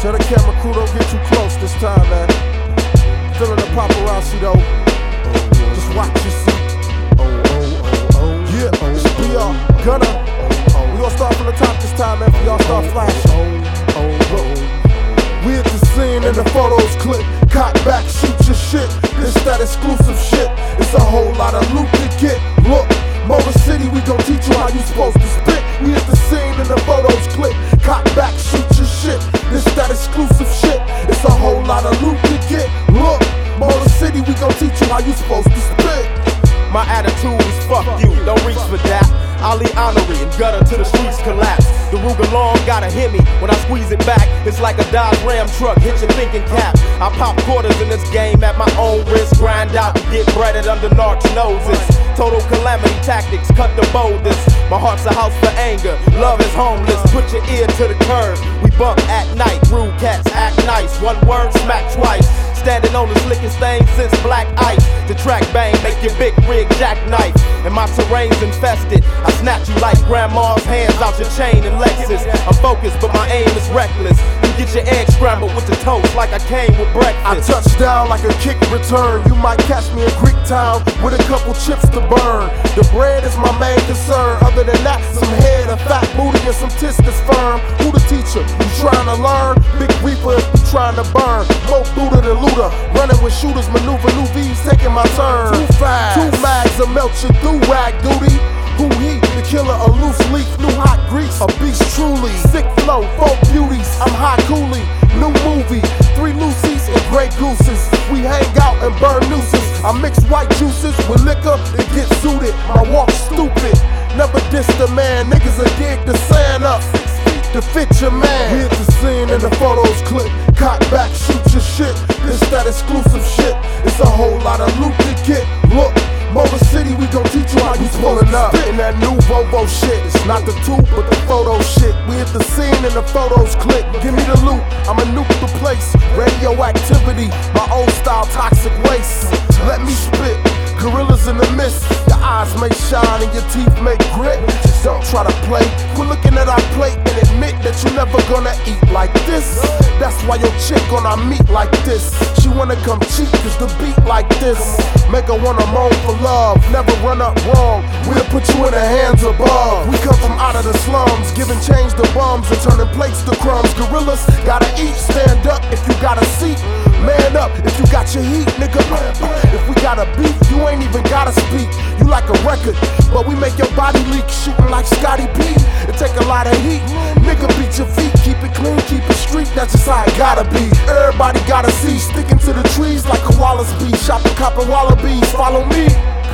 Tell the camera crew don't get too close this time, man. Feeling the paparazzi though. Just watch your seat. Yeah, it's BR, Gunna. We gon' start from the top this time, man, for y'all start flashing. We at the scene and the photos click. Cock back, shoot your shit. This that exclusive shit. It's a whole lot of loot to get. Look, Motor City, we gon' teach you how you supposed to spit. We at the scene and the photos click. Cock back, shoot your shit. This that exclusive shit. It's a whole lot of loot to get. Look, Motor City, we gon' teach you how you supposed to spit. My attitude is fuck you, don't reach for that. Ali honorary and gutter to the streets collapse. The Ruger long gotta hit me when I squeeze it back. It's like a Dodge Ram truck, hit your thinking cap. I pop quarters in this game at my own risk. Grind out and get breaded under narcs' noses. Total calamity tactics, cut the boldest. My heart's a house for anger, love is homeless. Put your ear to the curb, we bump at night. Rude cats act nice, one word smack twice. Standing on this licking stain since black ice. The track bang, make your big rig jackknife. And my terrain's infested. I snatch you like grandma's hands out your chain and Lexus. I'm focused, but my aim is reckless. You get your eggs scrambled with the toast like I came with breakfast. I touch down like a kick return. You might catch me in Greek town with a couple chips to burn. The bread is my main concern. Other than that, some head, a fat booty, and some tits that's firm. Who the teacher? You trying to learn? Big reaper if you trying to burn. More Buddha than Luda. Running with shooters, maneuver new V's, taking my turn. Too fast. 2 mags will melt your do-rag duty. Who he? The killer, a loose leaf, new hot grease. A beast truly. Sick flow, 4 beauties. I'm hot coolie. New movie, 3 Lucy's and Grey Gooses. We hang out and burn nooses. I mix white juices with liquor and get suited. My walk's stupid. Never diss the man. Niggas will dig the sand up to fit your man. We at the scene and the photos click. Cock back, shoot your shit. This that exclusive shit. It's a whole lot of loot to get. Look, Motor City, we gon' teach you how you pulling up. Spitting that new Volvo shit. It's not the tube, but the photo shit. We at the scene and the photos click. Give me the loot, I'ma nuke the place. Radioactivity, my old style toxic waste. Let me spit. Gorillas in the mist. Your eyes may shine and your teeth may grit. Don't try to play. Quit looking at our plate and admit that you're never gonna eat like this. That's why your chick on our meat like this. She wanna come cheap cause the beat like this. Make her wanna moan for love. Never run up wrong. We'll put you in the hands above. We come from out of the slums, giving change to bums and turning plates to crumbs. Gorillas gotta eat. Stand up if you got a seat. Man up if you got your heat, nigga. If we got a beef, you ain't even gotta speak. You like a record, but we make your body leak. Shooting like Scotty P. It take a lot of heat. Nigga, beat your feet, keep it clean, keep it street. That's just how it gotta be. Everybody gotta see. Sticking to the trees like koalas be. Shopping, copping wallabies. Follow me.